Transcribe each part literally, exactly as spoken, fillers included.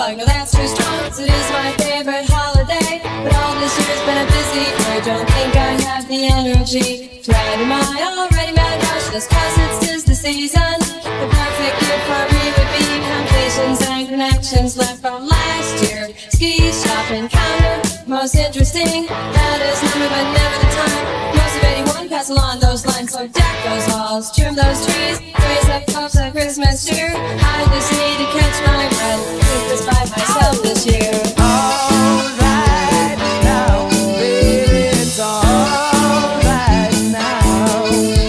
bug. Now that's too strong, 'cause it is my favorite holiday. But all this year's been a busy year. I don't think I have the energy to ride in my already mad rush. Just 'cause it's tis the season. The perfect gift for me would be completions and connections left from last year. Ski shop encounter, most interesting. That is number, but never the time. Most of eighty-one pass along those lines. So deck those halls, trim those trees, raise up cups of Christmas cheer. I just need to catch my breath. Do this by myself this year. Alright now, baby, it's alright now.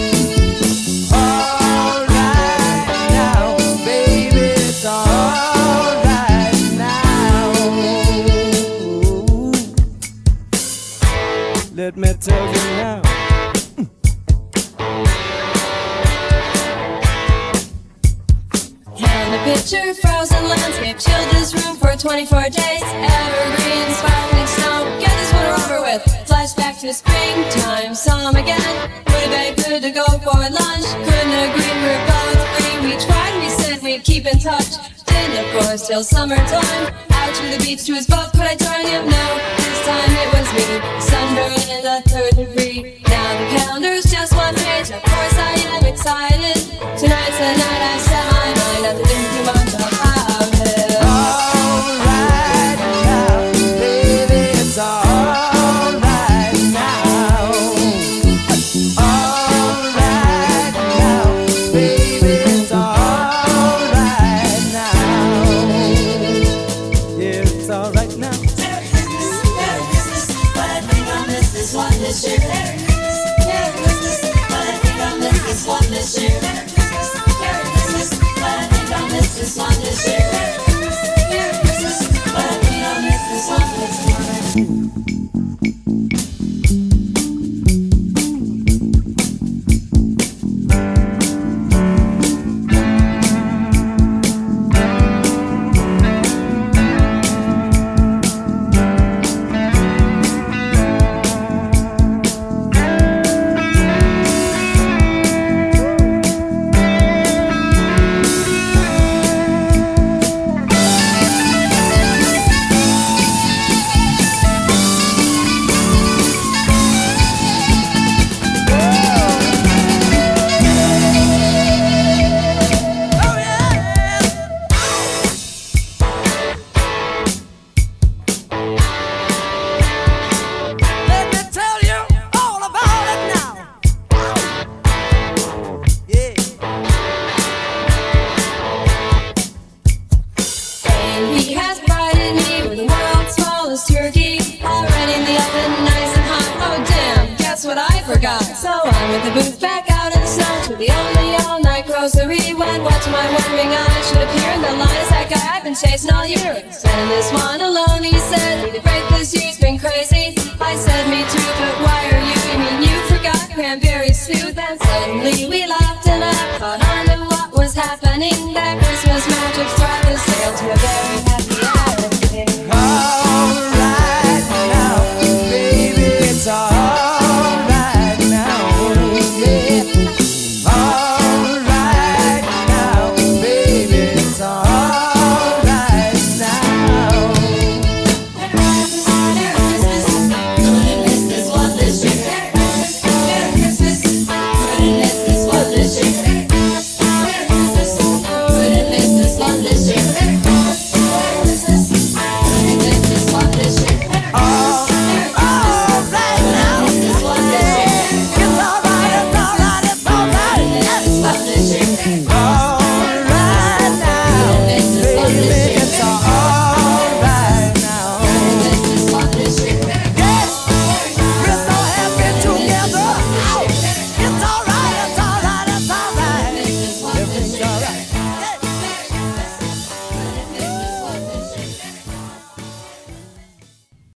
Alright now, baby, it's alright now. Let me tell you now. Picture frozen landscape, chill this room for twenty-four days. Evergreen, sparkling snow, get this winter over with. Flashback to springtime, saw him again. Would have been good to go for lunch. Couldn't agree, we're both free. We tried, we said we'd keep in touch. Didn't, of course, till summertime. Out to the beach to his boat, could I join him? No, this time it was me. Sunburn in the third degree. Now the calendar's just one page. Of course I am excited. Tonight's the night I set my mind. Nothing too much about it. Alright now, baby, it's alright now. Alright now, baby, it's alright now. Yeah, it's alright now. Merry Christmas, Merry Christmas, but I think I'll miss this one this year. Merry Christmas, Merry Christmas, but I think I'll miss this one this year. Merry Christmas, Merry Christmas, but I think I'll miss this one this year. Merry Christmas, Merry Christmas, but I think I'll miss this one this year. So I'm with the booth back out in the sun to the only all-night grocery. When watching my wondering eyes should appear in the line as that guy I've been chasing all year. Sending this one alone, he said. The break this year's been crazy. I said me too, but why are you? You mean you forgot cranberry stew? Then suddenly we laughed and I caught on to what was happening. That Christmas